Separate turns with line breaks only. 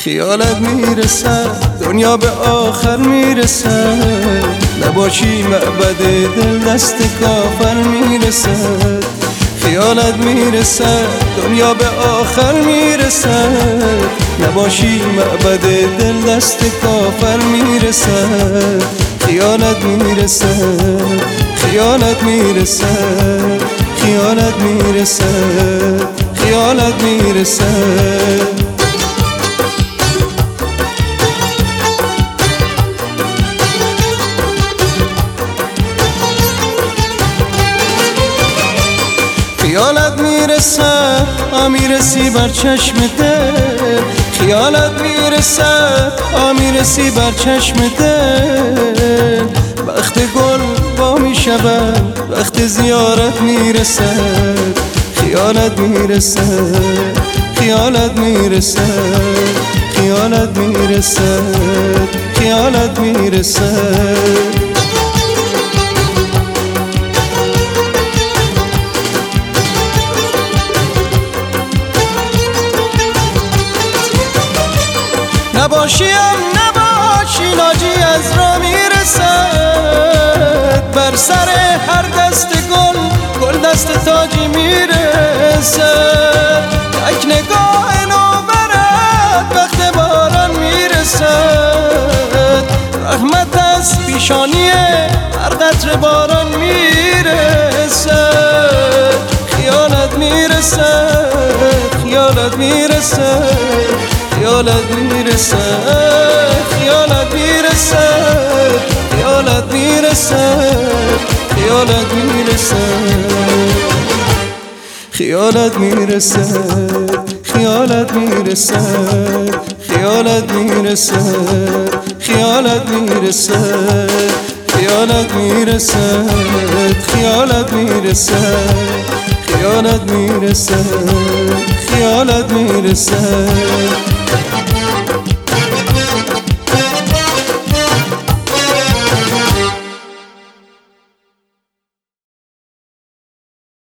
خیالت میرسد دنیا به آخر میرسد، نباشی معبد دل دست کافر میرسد. خیالت میرسد دنیا به آخر میرسد، نباشی معبد دل دست کافر میرسد. خیالت میرسد، خیالت میرسد، خیالت میرسد، خیالت میرسد. خیالت میرسد میرسی بر چشم دل، خیالت میرسد میرسی بر چشم دل. وقت گل وا میشود وقت زیارت میرسد. خیالت میرسد، خیالت میرسد، خیالت میرسد، خیالت میرسد. نباشیم نباشی ناجی از را میرسد، بر سر هر دست گل گل دست تاجی میرسد. یک نگاه نوبرد وقت باران میرسد، رحمت از پیشانی هر قطره باران میرسد. خیالت میرسد، خیالت میرسد، خیالت میرسد، خیالت میرسد، خیالت میرسد، خیالت میرسد، خیالت میرسد، خیالت میرسد، خیالت میرسد، خیالت میرسد، خیالت میرسد، خیالت میرسد، خیالت میرسد، خیالت میرسد.